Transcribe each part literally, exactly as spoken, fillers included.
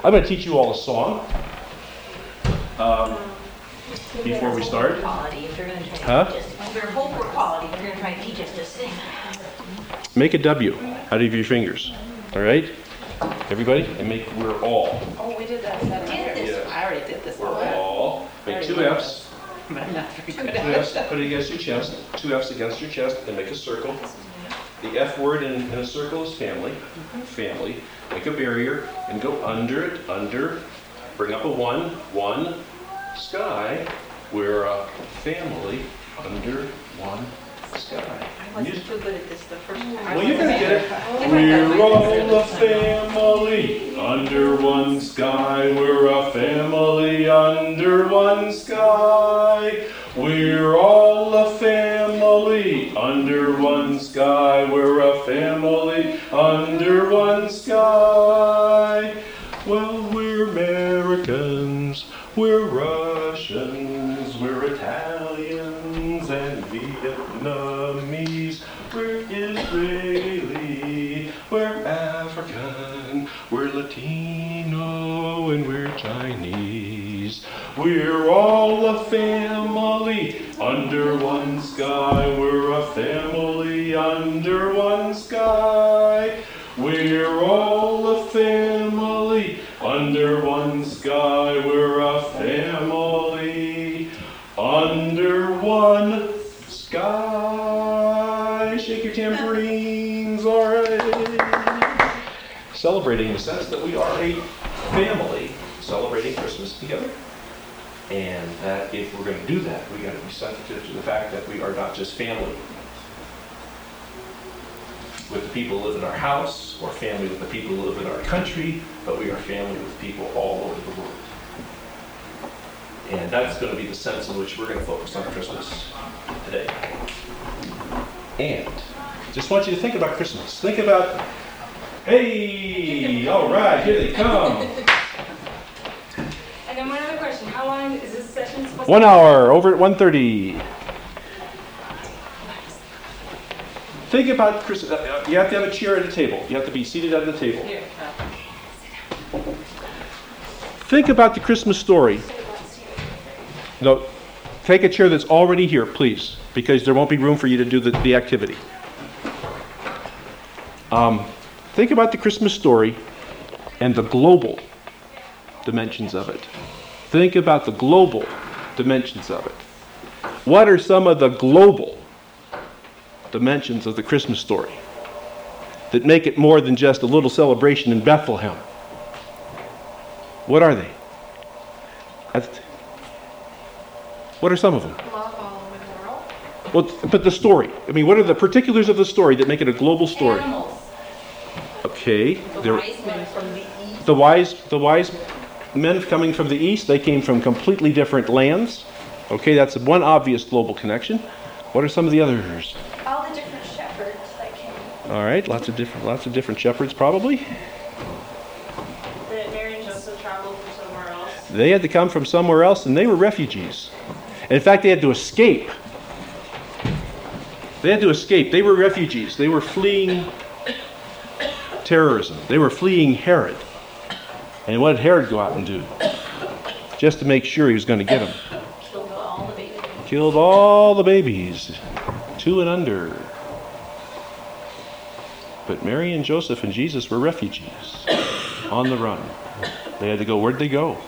I'm going to teach you all a song um, before we start. Huh? We're hope for quality, but they're going to try to teach us to sing. Make a W out of your fingers. All right? Everybody? And make we're all. Oh, we did that. that Did this. I already did this. We're all. Make two F's. But I'm not very Two good. F's. Put it against your chest. Two F's against your chest and make a circle. The F word in, in a circle is family. Family. Make a barrier and go under it. Under. Bring up a one. One. Sky. We're a family under one sky. I wasn't too good at this the first time. Well, you're going to get it. We're all a family under one sky. We're a family under one sky. We're all a family under one sky. We're a family under one sky. Well, we're Americans. We're Russians. We're Italians and Vietnamese. We're Israeli, we're African, we're Latino, and we're Chinese. We're all a family under one sky. We're a family under one sky. We're all a family under one sky. We're a family under one sky. Shake your tambourines, all right. Celebrating the sense that we are a family celebrating Christmas together. And that if we're going to do that, we got to be sensitive to the fact that we are not just family with the people who live in our house, or family with the people who live in our country, but we are family with people all over the world. And that's going to be the sense in which we're going to focus on Christmas today. And just want you to think about Christmas. Think about, hey, all right, here they come. And then one other question, how long is this session supposed to be? One hour, over at one thirty. Think about Christmas. You have to have a chair at a table. You have to be seated at the table. Here, uh, Think about the Christmas story. No, take a chair that's already here, please, because there won't be room for you to do the, the activity. Um, think about the Christmas story and the global dimensions of it. Think about the global dimensions of it. What are some of the global dimensions of the Christmas story that make it more than just a little celebration in Bethlehem? What are they? That's- What are some of them? Love all over the world. Well, but the story. I mean, what are the particulars of the story that make it a global story? Animals. Okay, The there- wise men from the east. the wise, the wise men coming from the east. They came from completely different lands. Okay, that's one obvious global connection. What are some of the others? All the different shepherds that came. All right, lots of different, lots of different shepherds, probably. That Mary and Joseph traveled from somewhere else. They had to come from somewhere else, and they were refugees. In fact, they had to escape. They had to escape. They were refugees. They were fleeing terrorism. They were fleeing Herod. And what did Herod go out and do? Just to make sure he was going to get them. Killed all the babies. Killed all the babies, two and under. But Mary and Joseph and Jesus were refugees on the run. They had to go. Where'd they go?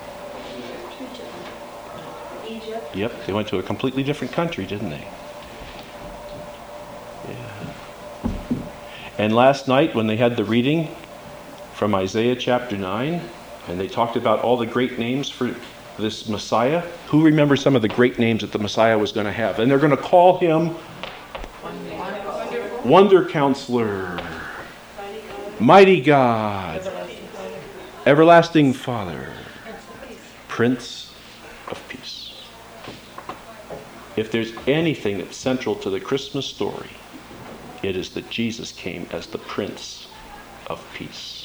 Egypt. Yep, they went to a completely different country, didn't they? Yeah. And last night when they had the reading from Isaiah chapter nine, and they talked about all the great names for this Messiah, who remembers some of the great names that the Messiah was going to have? And they're going to call him Wonder Counselor, Mighty God, Everlasting Father, Prince of Peace. If there's anything that's central to the Christmas story, it is that Jesus came as the Prince of Peace.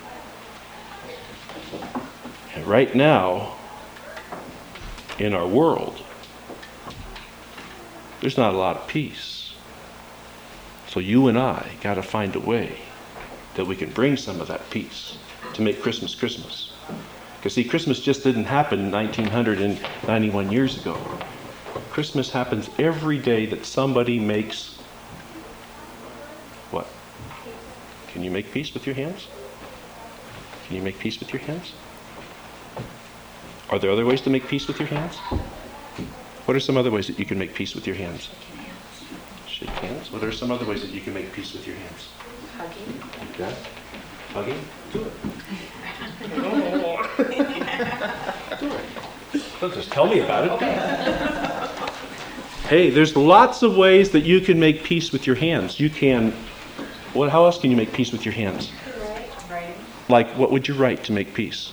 And right now, in our world, there's not a lot of peace. So you and I got to find a way that we can bring some of that peace to to make Christmas Christmas. Because see, Christmas just didn't happen nineteen ninety-one years ago. Christmas happens every day that somebody makes what? Can you make peace with your hands? Can you make peace with your hands? Are there other ways to make peace with your hands? What are some other ways that you can make peace with your hands? Shake hands. What are some other ways that you can make peace with your hands? Hugging. Okay. Hugging? Do it. Do it. Don't just tell me about it. Hey, there's lots of ways that you can make peace with your hands. You can, what, how else can you make peace with your hands? Right. Like, what would you write to make peace?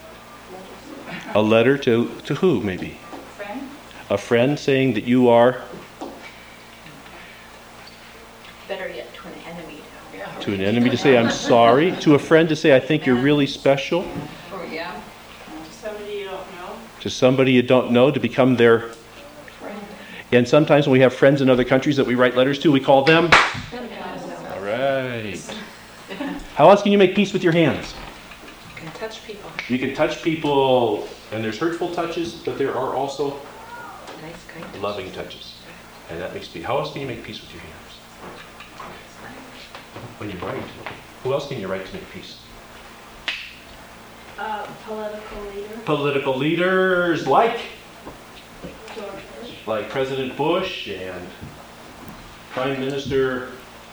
A letter to, to who, maybe? Friend. A friend saying that you are Better yet, to an enemy. to an enemy to say, I'm sorry. To a friend to say, I think you're really special. Oh, yeah. Somebody you don't know. To somebody you don't know, to become their... And sometimes when we have friends in other countries that we write letters to, we call them... All right. How else can you make peace with your hands? You can touch people. You can touch people, and there's hurtful touches, but there are also Nice, kind. loving touches. And that makes peace. How else can you make peace with your hands? When you write. Who else can you write to make peace? Uh, political leader. Political leaders like George Bush. like President Bush and Prime Minister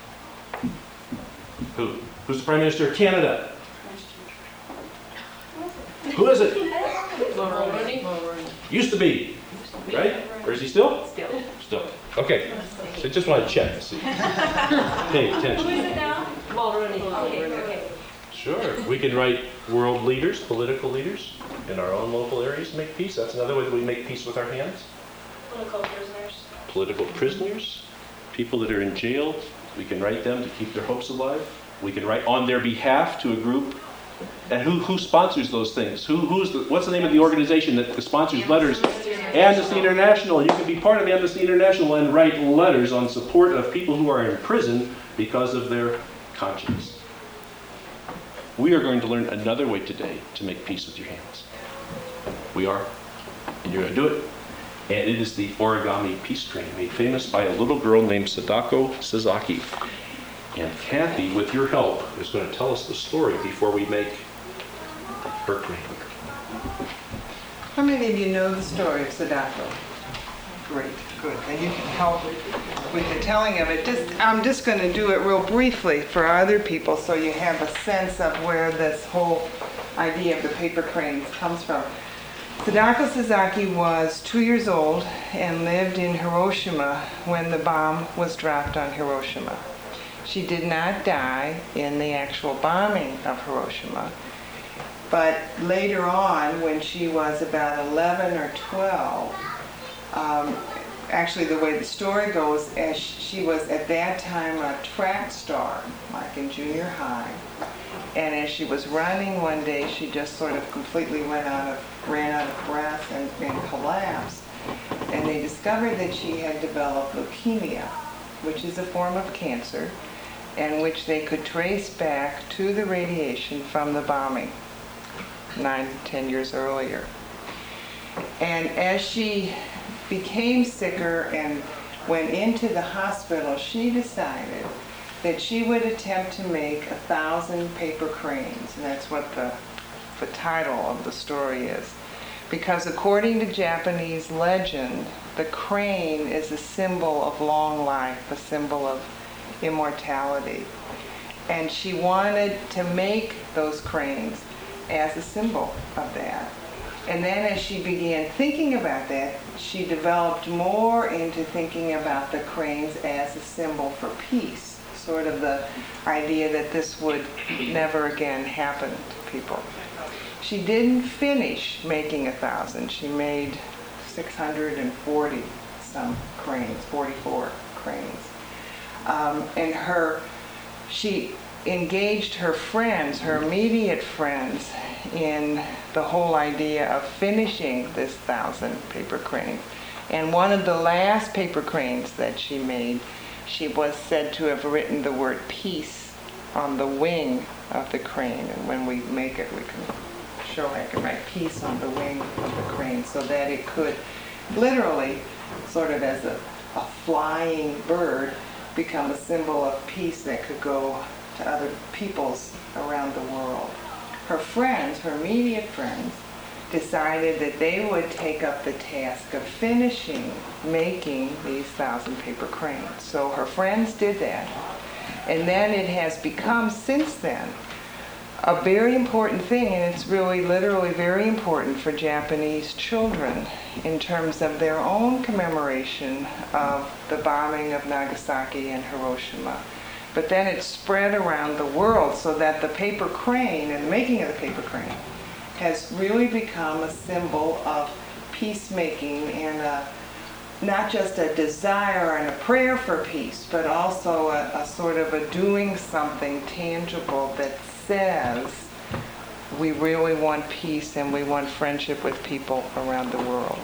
who? Who's the Prime Minister of Canada? Who is it? Mulroney. Used to be, right? Or is he still? Still. Still. Okay. So just want to check to see. Pay Who attention. is it now? Mulroney. Okay, okay. Sure. We can write world leaders, political leaders in our own local areas to make peace. That's another way that we make peace with our hands. Political prisoners. Political prisoners, people that are in jail, we can write them to keep their hopes alive. We can write on their behalf to a group. And who, who sponsors those things? Who, who's the, what's the name of the organization that sponsors letters? Amnesty International. You can be part of Amnesty International and write letters on support of people who are in prison because of their conscience. We are going to learn another way today to make peace with your hands. We are. And you're going to do it. And it is the origami peace train, made famous by a little girl named Sadako Sasaki. And Kathy, with your help, is going to tell us the story before we make her train. How many of you know the story of Sadako? Great, good. Then you can help with the telling of it. Just, I'm just going to do it real briefly for other people so you have a sense of where this whole idea of the paper cranes comes from. Sadako Sasaki was two years old and lived in Hiroshima when the bomb was dropped on Hiroshima. She did not die in the actual bombing of Hiroshima. But later on, when she was about eleven or twelve, um, actually the way the story goes, as she was at that time a track star, like in junior high, and as she was running one day, she just sort of completely went out of, ran out of breath and, and collapsed. And they discovered that she had developed leukemia, which is a form of cancer, and which they could trace back to the radiation from the bombing nine, ten years earlier. And as she became sicker and went into the hospital, she decided that she would attempt to make a thousand paper cranes. And that's what the, the title of the story is. Because according to Japanese legend, the crane is a symbol of long life, a symbol of immortality. And she wanted to make those cranes as a symbol of that. And then as she began thinking about that, she developed more into thinking about the cranes as a symbol for peace, sort of the idea that this would never again happen to people. She didn't finish making a thousand. She made six hundred forty some cranes, forty-four cranes. Um, and her, she engaged her friends, her immediate friends, in the whole idea of finishing this thousand paper cranes. And one of the last paper cranes that she made, she was said to have written the word peace on the wing of the crane. And when we make it, we can show I can write peace on the wing of the crane so that it could literally, sort of as a, a flying bird, become a symbol of peace that could go to other peoples around the world. Her friends, her immediate friends, decided that they would take up the task of finishing making these thousand paper cranes. So her friends did that. And then it has become, since then, a very important thing, and it's really literally very important for Japanese children in terms of their own commemoration of the bombing of Nagasaki and Hiroshima. But then it spread around the world so that the paper crane and the making of the paper crane has really become a symbol of peacemaking and a, not just a desire and a prayer for peace, but also a, a sort of a doing something tangible that says we really want peace and we want friendship with people around the world.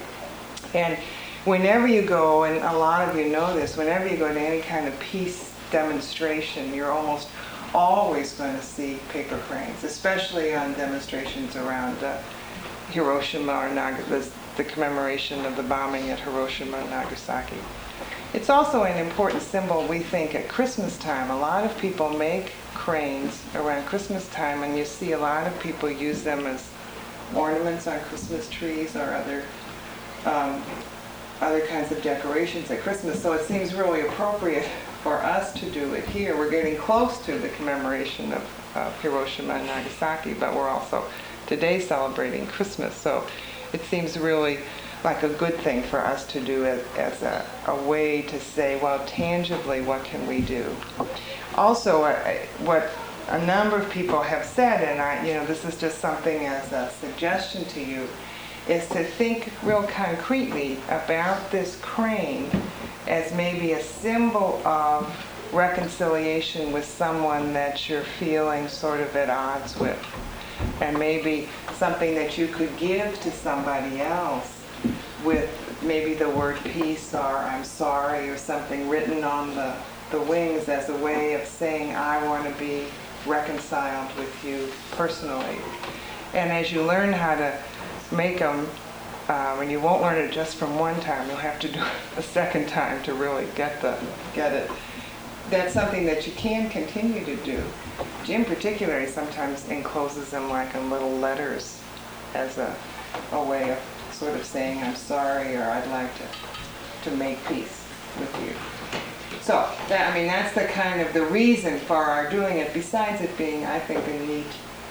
And whenever you go, and a lot of you know this, whenever you go to any kind of peace demonstration, you're almost always going to see paper cranes, especially on demonstrations around uh, Hiroshima or Nagasaki, the commemoration of the bombing at Hiroshima and Nagasaki. It's also an important symbol, we think, at Christmas time. A lot of people make cranes around Christmas time, and you see a lot of people use them as ornaments on Christmas trees or other um, other kinds of decorations at Christmas. So it seems really appropriate for us to do it here. We're getting close to the commemoration of, of Hiroshima and Nagasaki, but we're also today celebrating Christmas. So it seems really like a good thing for us to do it as a, a way to say, well, tangibly, what can we do? Also, I, what a number of people have said, and I, you know, this is just something as a suggestion to you, is to think real concretely about this crane as maybe a symbol of reconciliation with someone that you're feeling sort of at odds with, and maybe something that you could give to somebody else with maybe the word peace or I'm sorry or something written on the, the wings as a way of saying I want to be reconciled with you personally. And as you learn how to make them, uh, and you won't learn it just from one time, you'll have to do it a second time to really get the get it. That's something that you can continue to do. Jim particularly sometimes encloses them like in little letters as a, a way of sort of saying I'm sorry or I'd like to, to make peace with you. So, that, I mean, that's the kind of the reason for our doing it, besides it being, I think, a neat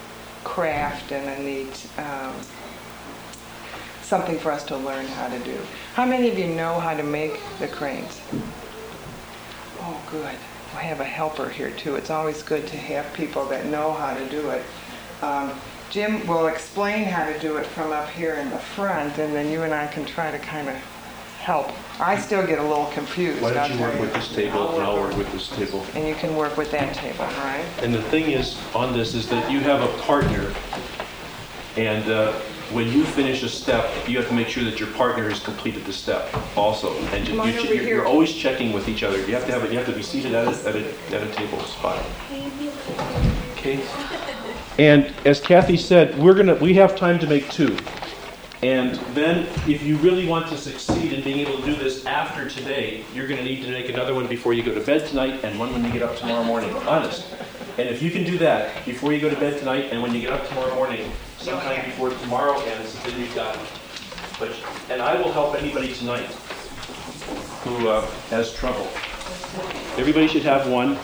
craft and a neat um, something for us to learn how to do. How many of you know how to make the cranes? Oh, good. I have a helper here, too. It's always good to have people that know how to do it. Um, Jim will explain how to do it from up here in the front, and then you and I can try to kind of help. I still get a little confused. Why don't you I'll work tell with this table and I'll work with this table? And you can work with that table, right? And the thing is, on this, is that you have a partner, and uh, when you finish a step, you have to make sure that your partner has completed the step also. And you, Come on you, over you're, here. you're always checking with each other. You have to have it. You have to be seated at a, at a, at a table spot. Okay. And as Kathy said, we're gonna we have time to make two. And then, if you really want to succeed in being able to do this after today, you're going to need to make another one before you go to bed tonight and one when you get up tomorrow morning. Honest. And if you can do that before you go to bed tonight and when you get up tomorrow morning, sometime before tomorrow ends, then you've got it. But, and I will help anybody tonight who uh, has trouble. Everybody should have one.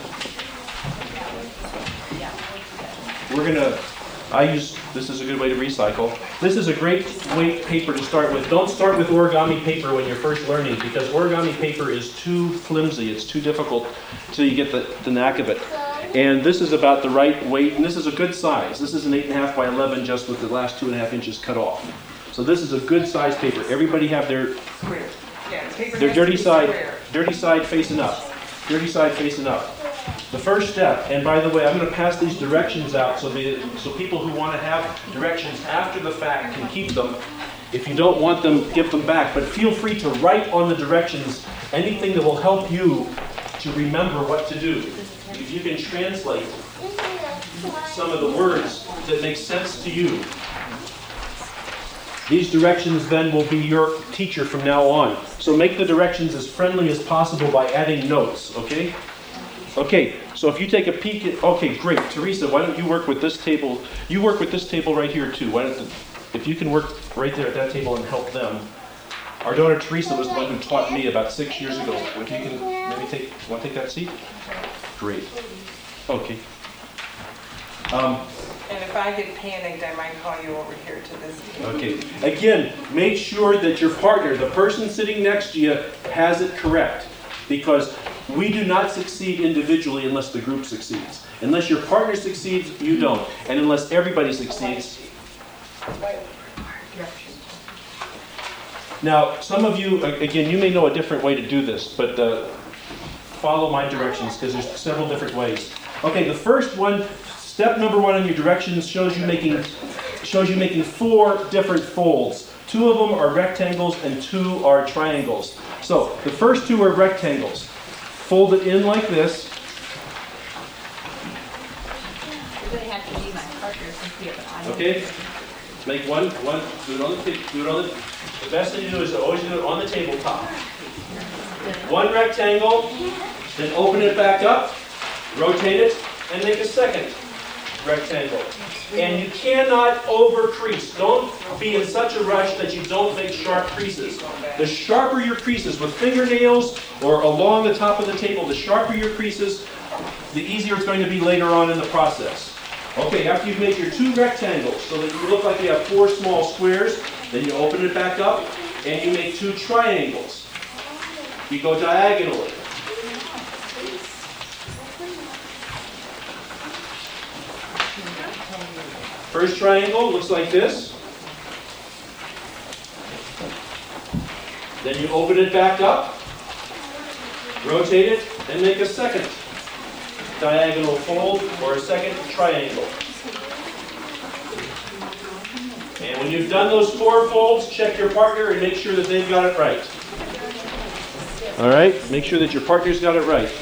We're going to, I use, this is a good way to recycle. This is a great weight paper to start with. Don't start with origami paper when you're first learning, because origami paper is too flimsy. It's too difficult until you get the, the knack of it. And this is about the right weight, and this is a good size. This is an eight and a half by eleven, just with the last two and a half inches cut off. So this is a good size paper. Everybody have their Square. Yeah, the paper their has to dirty be side, square. dirty side facing up. Dirty side facing up. The first step, and by the way, I'm going to pass these directions out so, they, so people who want to have directions after the fact can keep them. If you don't want them, give them back. But feel free to write on the directions anything that will help you to remember what to do. If if you can translate some of the words that make sense to you. These directions then will be your teacher from now on. So make the directions as friendly as possible by adding notes, okay? Okay, so if you take a peek at, okay, great. Teresa, why don't you work with this table? You work with this table right here too. Why don't, the, if you can work right there at that table and help them. Our daughter Teresa was the one who taught me about six years ago. If you can maybe take, want to take that seat? Great. Okay. Um, And if I get panicked, I might call you over here to this. Okay. Again, make sure that your partner, the person sitting next to you, has it correct. Because we do not succeed individually unless the group succeeds. Unless your partner succeeds, you don't. And unless everybody succeeds. Now, some of you, again, you may know a different way to do this, but uh, follow my directions because there's several different ways. Okay, the first one, step number one on your directions shows you making shows you making four different folds. Two of them are rectangles and two are triangles. So the first two are rectangles. Fold it in like this. You're going to have to be my partner since we have an audience. Okay. Make one, one. Do it on the ta- do it on the. The best thing to do is always do it on the tabletop. One rectangle, then open it back up, rotate it, and make a second rectangle. And you cannot over crease. Don't be in such a rush that you don't make sharp creases. The sharper your creases with fingernails or along the top of the table, the sharper your creases, the easier it's going to be later on in the process. Okay, after you've made your two rectangles so that you look like you have four small squares, then you open it back up and you make two triangles. You go diagonally. First triangle looks like this. Then you open it back up, rotate it, and make a second diagonal fold or a second triangle. And when you've done those four folds, check your partner and make sure that they've got it right. All right? Make sure that your partner's got it right.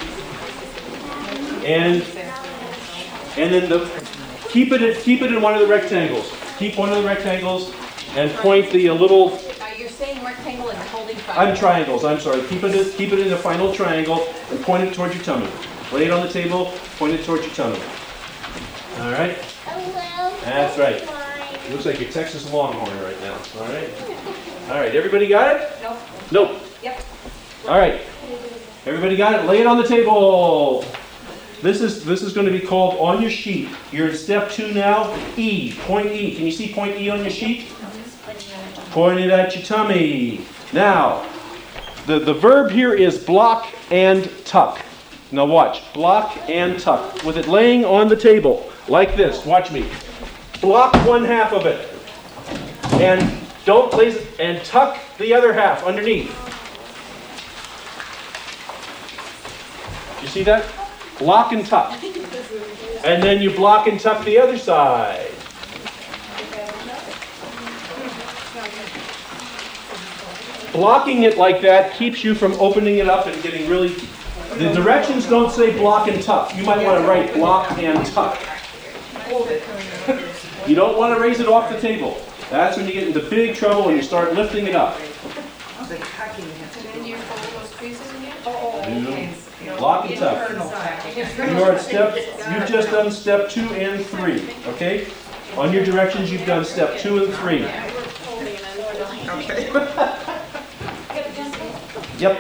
And and then the keep it keep it in one of the rectangles. Keep one of the rectangles and point the uh, little. Uh, you're saying rectangle and you're holding five. I'm triangles. I'm sorry. Keep it keep it in a final triangle and point it towards your tummy. Lay it on the table. Point it towards your tummy. All right. That's right. It looks like you're Texas Longhorn right now. All right. All right. Everybody got it? Nope. Nope. Yep. All right. Everybody got it? Lay it on the table. This is this is going to be called on your sheet. You're in step two now. E. Point E. Can you see point E on your sheet? Point it at your tummy. Now, the, the verb here is block and tuck. Now watch. Block and tuck. With it laying on the table like this. Watch me. Block one half of it. And don't place it, and tuck the other half underneath. You see that? Block and tuck. And then you block and tuck the other side. Blocking it like that keeps you from opening it up and getting really... The directions don't say block and tuck. You might want to write block and tuck. You don't want to raise it off the table. That's when you get into big trouble and you start lifting it up. The tucking. Then you fold those creases again? You block and tuck. You are at step, you've just done step two and three, okay? On your directions, you've done step two and three. Okay. Yep.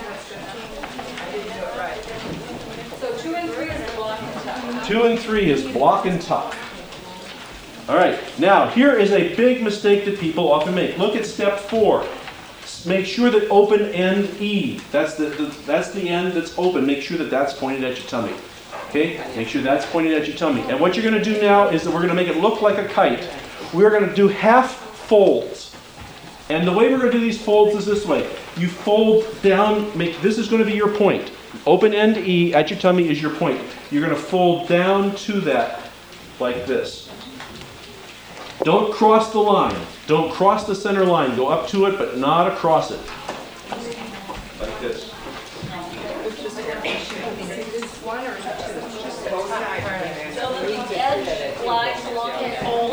So two and three is the block and tuck. Two and three is block and tuck. All right, now here is a big mistake that people often make. Look at step four. Make sure that open end E, that's the, the that's the end that's open. Make sure that that's pointed at your tummy. Okay? Make sure that's pointed at your tummy. And what you're going to do now is that we're going to make it look like a kite. We're going to do half folds. And the way we're going to do these folds is this way. You fold down, make this is going to be your point. Open end E at your tummy is your point. You're going to fold down to that like this. Don't cross the line. Don't cross the center line. Go up to it, but not across it. Like this. One or is it two?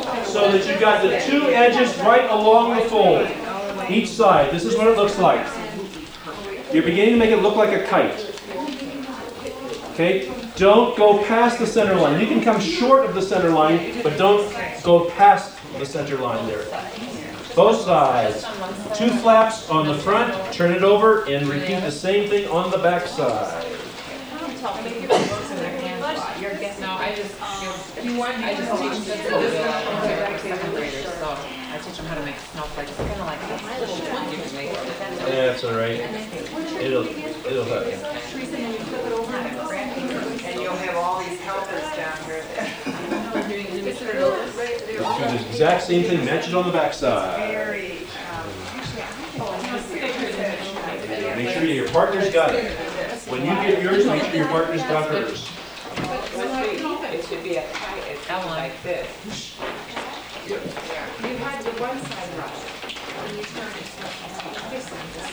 so that you've got the two edges right along the fold, each side. This is what it looks like. You're beginning to make it look like a kite. Okay? Don't go past the center line. You can come short of the center line, but don't go past the center line there. Both sides. Two flaps on the front, turn it over, and repeat the same thing on the back side. No, I just, you want, I just teach them, this is second graders, so I teach them how to make snowflakes, kind of like this. You can make it. That's all right. It'll, it'll help you. And you'll have all these helpers down here. Do the exact same thing, match it on the back side. Very, Make sure your partner's got it. When you get yours, make sure your partner's got hers. It should be a kite, it's like this. You had the one side right. When you turn it, this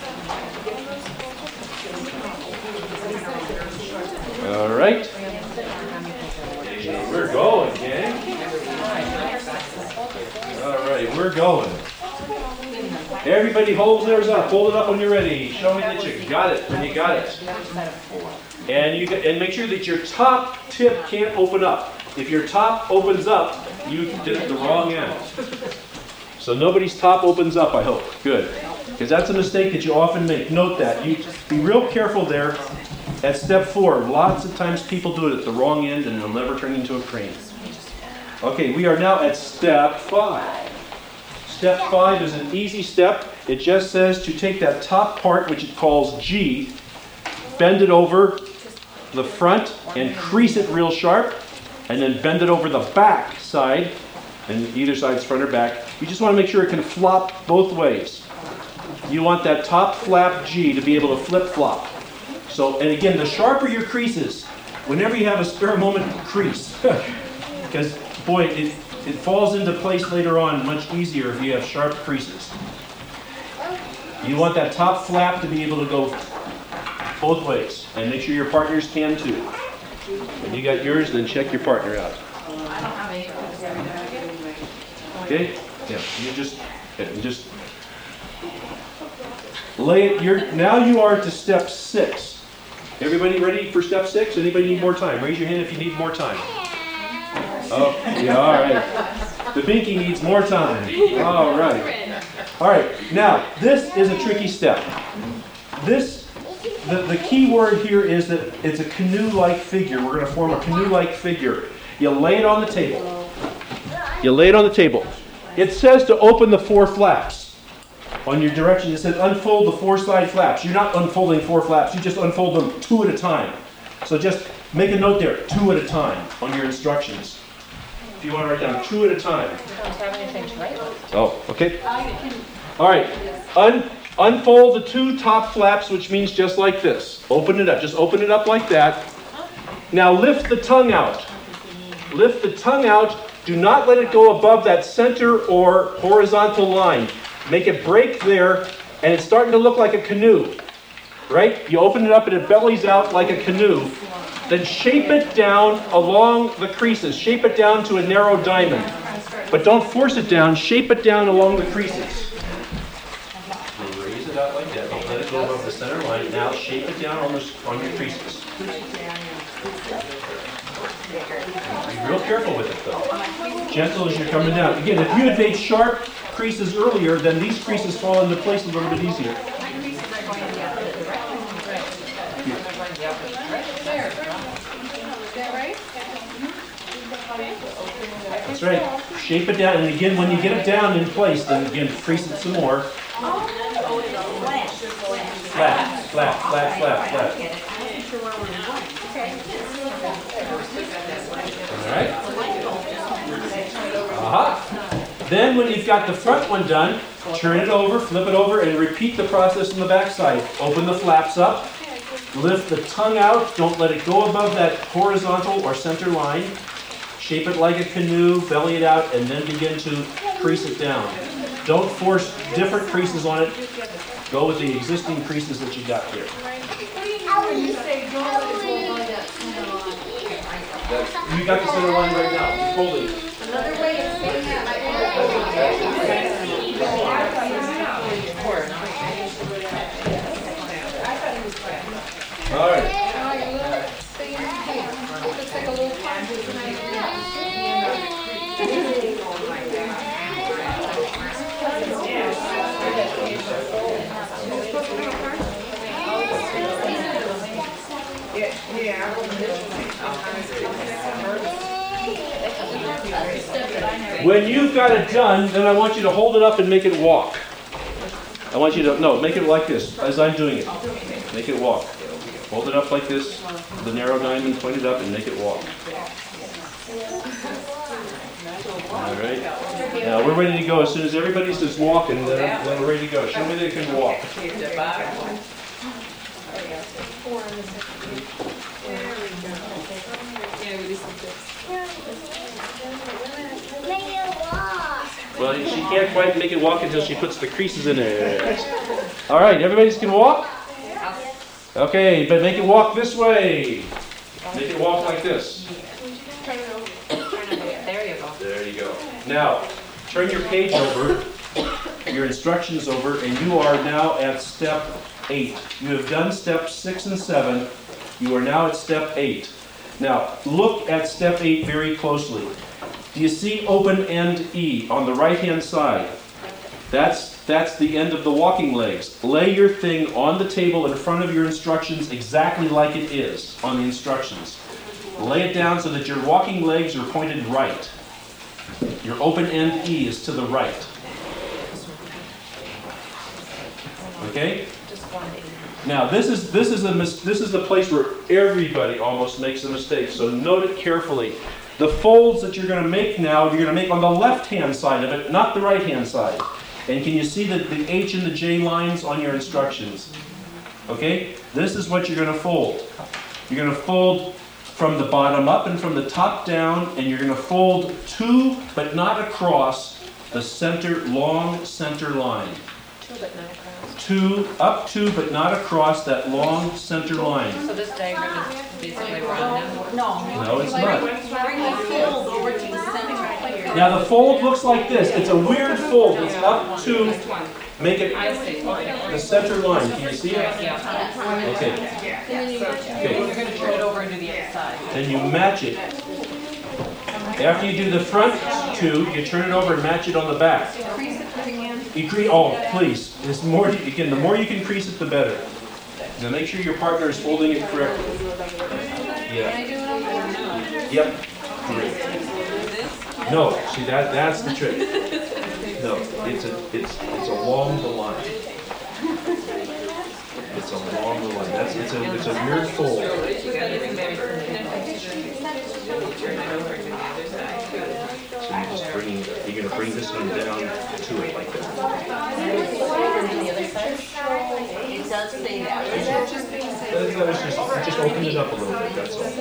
one, All right. We're going, gang. All right, we're going. Everybody hold theirs up. Hold it up when you're ready. Show me that you got it when you got it. And you and make sure that your top tip can't open up. If your top opens up, you did it the wrong end. So nobody's top opens up, I hope. Good. Because that's a mistake that you often make. Note that. You be real careful there at step four. Lots of times people do it at the wrong end and it'll never turn into a crane. Okay, we are now at step five. Step five is an easy step. It just says to take that top part, which it calls G, bend it over the front and crease it real sharp, and then bend it over the back side, and either side's front or back. You just want to make sure it can flop both ways. You want that top flap G to be able to flip-flop. So, and again, the sharper your creases, whenever you have a spare moment, crease. Because, boy, it, it falls into place later on much easier if you have sharp creases. You want that top flap to be able to go both ways. And make sure your partners can too. When you got yours, then check your partner out. Okay? Yeah, you just, yeah, you just lay it. You're, now you are to step six. Everybody ready for step six? Anybody need more time? Raise your hand if you need more time. Oh, yeah, all right. The binky needs more time. All right. All right, now, this is a tricky step. This, the, the key word here is that it's a canoe-like figure. We're going to form a canoe-like figure. You lay it on the table. You lay it on the table. It says to open the four flaps. On your direction, it says unfold the four side flaps. You're not unfolding four flaps. You just unfold them two at a time. So just make a note there, two at a time on your instructions. If you want to write down two at a time. I don't have anything to write with. Oh, okay. All right. Un- unfold the two top flaps, which means just like this. Open it up. Just open it up like that. Now lift the tongue out. Lift the tongue out. Do not let it go above that center or horizontal line. Make it break there, and it's starting to look like a canoe. Right? You open it up and it bellies out like a canoe. Then shape it down along the creases. Shape it down to a narrow diamond. But don't force it down. Shape it down along the creases. Raise it out like that. Don't let it go above the center line. Now shape it down on, the, on your creases. Be real careful with it though. Gentle as you're coming down. Again, if you had made sharp creases earlier, then these creases fall into place a little bit easier. That's right. Shape it down, and again, when you get it down in place, then again, crease it some more. Flat, flat, flat, flat, flat. All right. Aha. Then when you've got the front one done, turn it over, flip it over, and repeat the process on the back side. Open the flaps up. Lift the tongue out. Don't let it go above that horizontal or center line. Shape it like a canoe, belly it out, and then begin to crease it down. Don't force different creases on it. Go with the existing creases that you got here. You got the center line right now. Hold it. Another way of saying that, All right. When you've got it done, then I want you to hold it up and make it walk. I want you to, no, make it like this, as I'm doing it. Make it walk. Hold it up like this, the narrow diamond, point it up and make it walk. All right. Now we're ready to go. As soon as everybody says walking, then, then we're ready to go. Show me they can walk. Well, she can't quite make it walk until she puts the creases in it. All right, everybody can walk? Okay, but make it walk this way. Make it walk like this. There you go. There you go. Now, turn your page over, your instructions over, and you are now at step eight. You have done steps six and seven. You are now at step eight. Now, look at step eight very closely. Do you see open end E on the right-hand side? That's, that's the end of the walking legs. Lay your thing on the table in front of your instructions exactly like it is on the instructions. Lay it down so that your walking legs are pointed right. Your open end E is to the right. Okay? Now this is this is a mis- this is the place where everybody almost makes a mistake. So note it carefully. The folds that you're going to make now, you're going to make on the left-hand side of it, not the right-hand side. And can you see the, the H and the J lines on your instructions? Okay? This is what you're going to fold. You're going to fold from the bottom up and from the top down, and you're going to fold to, but not across, the center, long center line. Two but not across. To, up to, but not across that long center line. So this diagram is basically wrong now? No, it's not. Bring the fold over to the center here. Now the fold looks like this. It's a weird fold. It's up to, make it I see. the center line. Can you see it? Yeah. Okay. And then you Okay. You're going to turn it over and do the other side. Then you match it. After you do the front two, you turn it over and match it on the back. crease it with your hand. You crease, oh, please. There's more, again, the more you can crease it, the better. Now make sure your partner is holding it correctly. Yeah. Yep. Great. No, see that that's the trick. No, it's a it's it's along the line. It's along the line. That's it's a it's a weird fold. You got to maybe turn it over to the other side. So you're just bringing you're gonna bring this one down to it like that. It does say that. That that was just just open it up a little bit. That's all.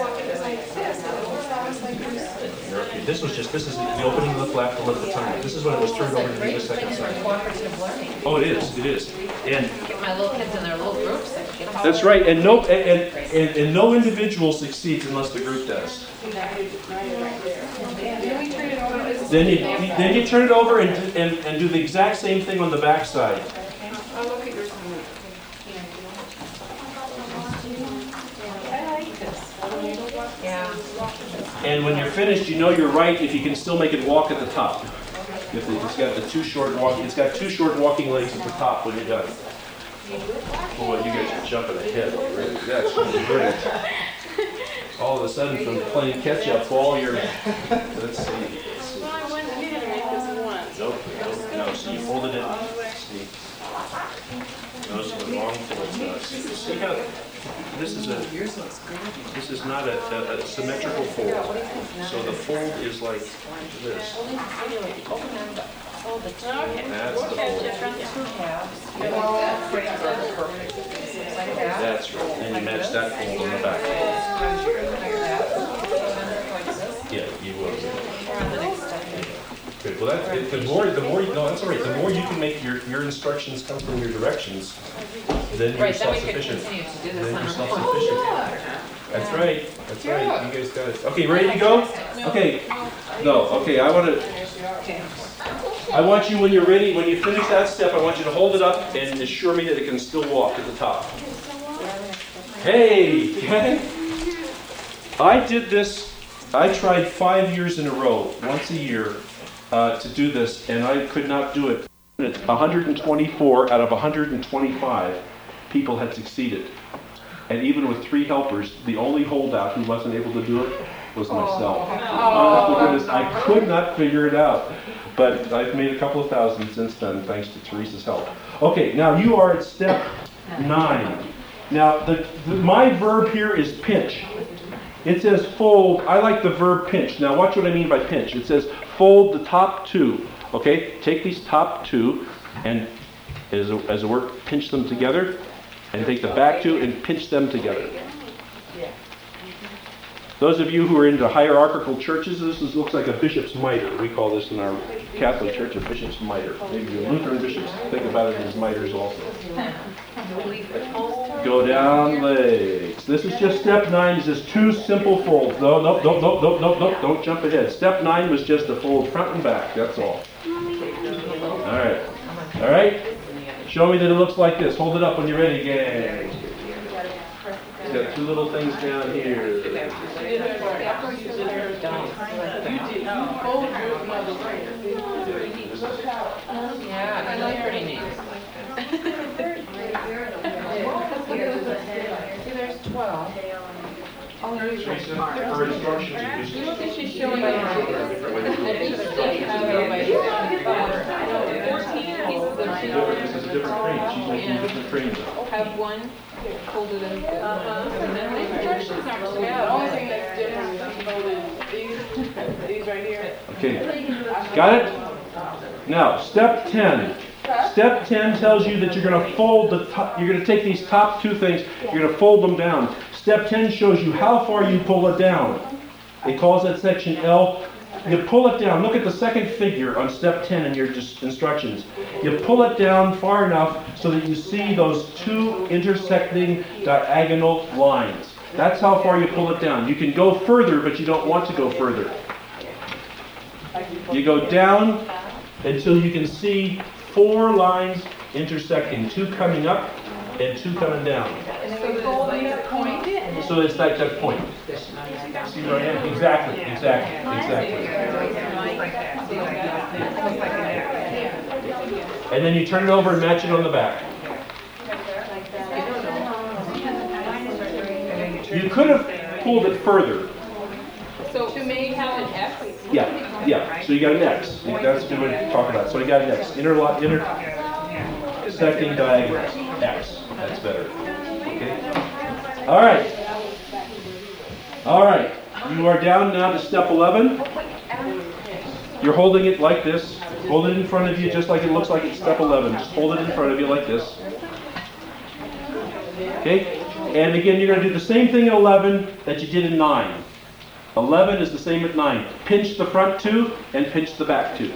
You're okay. This was just this is the opening of the flap to let the tongue. This is when it was turned over to the second side. Cooperative learning. Oh, it is. It is. And Get my little kids in their little groups and get them all. that's right. And no and, and, and no individual succeeds unless the group does. Then you then you turn it over and and, and do the exact same thing on the back side. Yeah. And when you're finished, you know you're right if you can still make it walk at the top. If it's got the two short walking, it's got two short walking legs at the top when you're done. Boy, you guys are jumping ahead already. That's great. All of a sudden, from playing catch up, all your let's see. Let's see. Nope, nope, no. So you fold it in. See. No, so the long fold. Uh, see, see how this is a this is not a, a, a symmetrical fold. So the fold is like this. That's the fold. That's right. And you match that fold on the back. Yeah, you will. Good. Well, that, the more, the more, you, no, that's all right. The more you can make your, your instructions come from your directions, then you're Right, then we can self-sufficient. continue to do this Then on you're our own. self-sufficient. That's right. That's right. You guys got it. Okay, ready to go? Okay. No. Okay. I want to. I want you, when you're ready, when you finish that step, I want you to hold it up and assure me that it can still walk at the top. Hey, okay? I did this, I tried five years in a row, once a year, uh, to do this, and I could not do it. one hundred twenty-four out of one hundred twenty-five people had succeeded. And even with three helpers, the only holdout who wasn't able to do it was myself. Honest to goodness, I could not figure it out. But I've made a couple of thousand since then, thanks to Teresa's help. Okay, now you are at step nine. Now, the, the, my verb here is pinch. It says fold. I like the verb pinch. Now, watch what I mean by pinch. It says fold the top two. Okay, take these top two and, as a, as a work, pinch them together. And take the back two and pinch them together. Those of you who are into hierarchical churches, this is, looks like a bishop's mitre. We call this in our Catholic Church a bishop's mitre. Maybe your Lutheran bishops think about it as miters also. Go down legs. This is just step nine. It's just two simple folds. No, no, no, no, no, no, no. Don't jump ahead. Step nine was just a fold front and back. That's all. All right. All right. Show me that it looks like this. Hold it up when you're ready, gang. It's got two little things down here. Yeah, I like pretty neat. See, there's twelve. Oh, there's Teresa, her instructions are just... You look at she's showing you. This is a different frame. She's making a different frame. Have one folded in. And then the instructions aren't so bad. The only thing that's different is folded these, these right here. Okay. Got it? Now, step ten. Step ten tells you that you're going to fold the top, you're going to take these top two things, you're going to fold them down. Step ten shows you how far you pull it down. It calls that section L. You pull it down. Look at the second figure on step ten in your just instructions. You pull it down far enough so that you see those two intersecting diagonal lines. That's how far you pull it down. You can go further, but you don't want to go further. You go down until you can see four lines intersecting, two coming up and two coming down. So it's like that point. See where I am? Exactly, exactly, exactly. And then you turn it over and match it on the back. You could have pulled it further. So to make have an X? Yeah, yeah. So you got an X. That's a good way to talk about it. So you got an X. Interlock, intersecting diagonals. X. That's better. Okay. All right. All right. You are down now to step eleven. You're holding it like this. Hold it in front of you just like it looks like it's step eleven. Just hold it in front of you like this. Okay? And again, you're going to do the same thing at eleven that you did in nine. eleven is the same at nine. Pinch the front two and pinch the back two.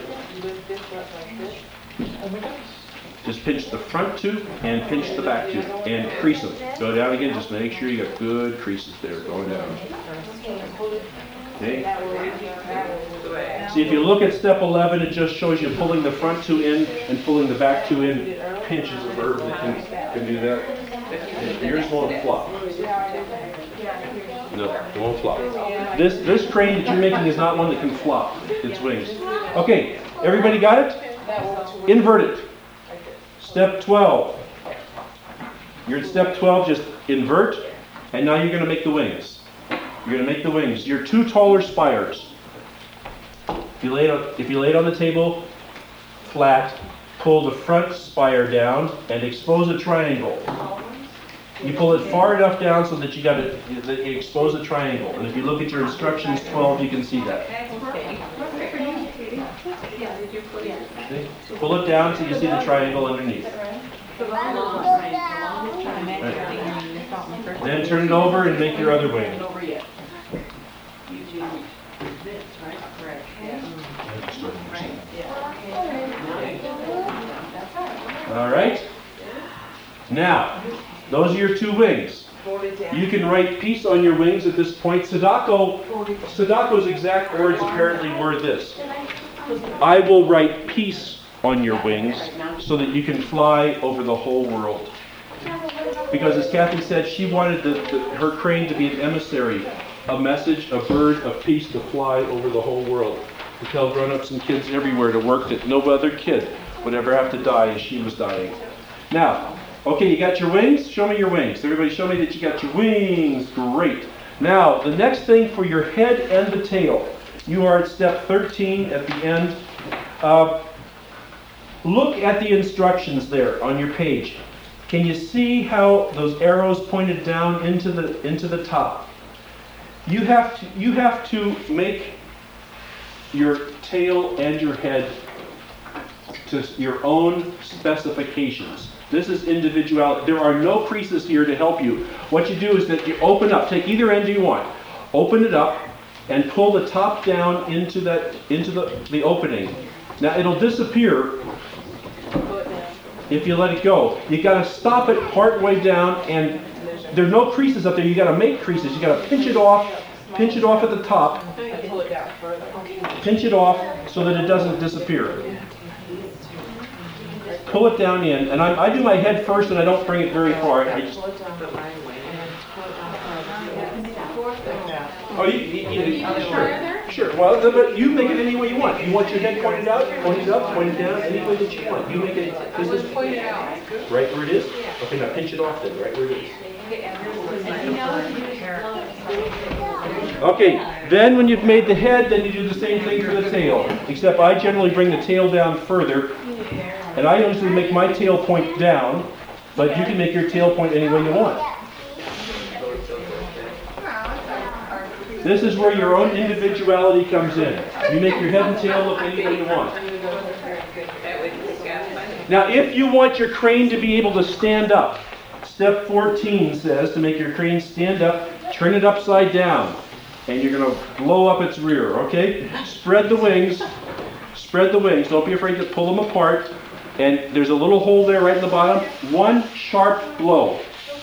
Just pinch the front two and pinch the back two and crease them. Go down again, just make sure you got good creases there going down. Okay? See, if you look at step eleven, it just shows you pulling the front two in and pulling the back two in. Pinch is a verb that can, can do that. Yours won't flop. No, it won't flop. This, this crane that you're making is not one that can flop its wings. Okay, everybody got it? Invert it. Step twelve. You're at step twelve, just invert, and now you're going to make the wings. You're going to make the wings. Your two taller spires. If you lay it on, if you lay it on the table flat, pull the front spire down and expose a triangle. You pull it far enough down so that you got to that you expose a triangle. And if you look at your instructions twelve, you can see that. Okay? Pull it down till you see the triangle underneath. Right. Then turn it over and make your other wing. All right. Now, those are your two wings. You can write peace on your wings at this point. Sadako, Sadako's exact words apparently were this. I will write peace on your wings so that you can fly over the whole world. Because as Kathy said, she wanted the, the, her crane to be an emissary, a message, a bird of peace to fly over the whole world, to tell grown-ups and kids everywhere to work that no other kid would ever have to die as she was dying. Now, okay, you got your wings? Show me your wings. Everybody show me that you got your wings. Great. Now, the next thing for your head and the tail. You are at step thirteen at the end. Uh, look at the instructions there on your page. Can you see how those arrows pointed down into the into the top? You have to you have to make your tail and your head to your own specifications. This is individuality. There are no creases here to help you. What you do is that you open up, take either end you want, open it up, and pull the top down into that into the, the opening. Now it'll disappear if you let it go. You got to stop it part way down, and there are no creases up there. You got to make creases. You got to pinch it off, pinch it off at the top, pinch it off so that it doesn't disappear. Pull it down in, and I, I do my head first, and I don't bring it very far. I just, oh, you, you, you, you sure, sure. Well, the, but you make it any way you want. You want your head pointed out, pointed up, pointed down, any way that you want. You make it. This is pointed out, right where it is. Okay, now pinch it off then, right where it is. Okay, then when you've made the head, then you do the same thing for the tail. Except I generally bring the tail down further, and I usually make my tail point down, but you can make your tail point any way you want. This is where your own individuality comes in. You make your head and tail look any way you want. Now, if you want your crane to be able to stand up, step fourteen says to make your crane stand up, turn it upside down, and you're going to blow up its rear, okay? Spread the wings, spread the wings. Don't be afraid to pull them apart. And there's a little hole there right in the bottom. One sharp blow,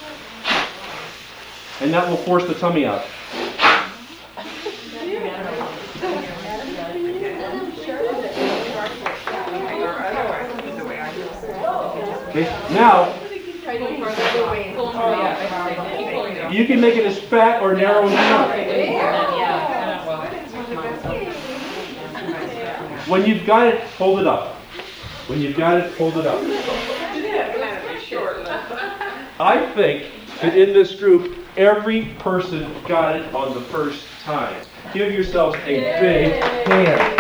and that will force the tummy out. Okay, now, you can make it as fat or narrow as you want. When you've got it, hold it up. When you've got it, hold it up. I think that in this group, every person got it on the first time. Give yourselves a big hand.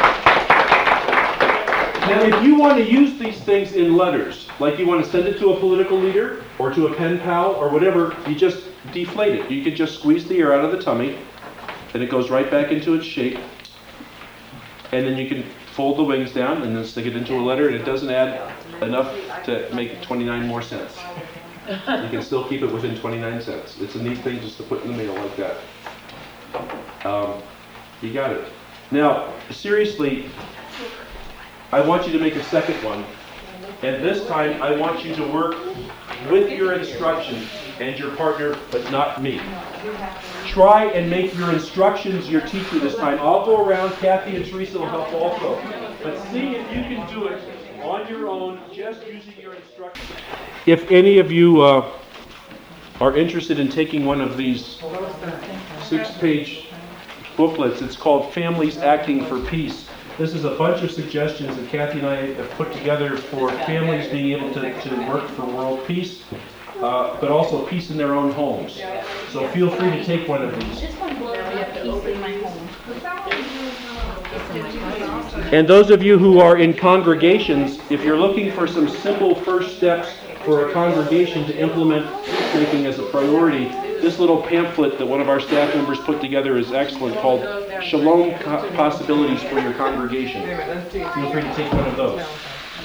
Now, if you want to use these things in letters, like you want to send it to a political leader or to a pen pal or whatever, you just deflate it. You can just squeeze the air out of the tummy, and it goes right back into its shape. And then you can fold the wings down and then stick it into a letter, and it doesn't add enough to make twenty-nine more cents. You can still keep it within twenty-nine cents. It's a neat thing just to put in the mail like that. Um, you got it. Now, seriously, I want you to make a second one, and this time I want you to work with your instructions and your partner, but not me. Try and make your instructions your teacher this time. I'll go around, Kathy and Teresa will help also. But see if you can do it on your own, just using your instructions. If any of you uh, are interested in taking one of these six-page booklets, it's called Families Acting for Peace. This is a bunch of suggestions that Kathy and I have put together for families being able to, to work for world peace, uh, but also peace in their own homes. So feel free to take one of these. This one blows me up peace in my home. And those of you who are in congregations, if you're looking for some simple first steps for a congregation to implement peacemaking as a priority, this little pamphlet that one of our staff members put together is excellent, called Shalom Co- Possibilities for Your Congregation. Feel free to take one of those.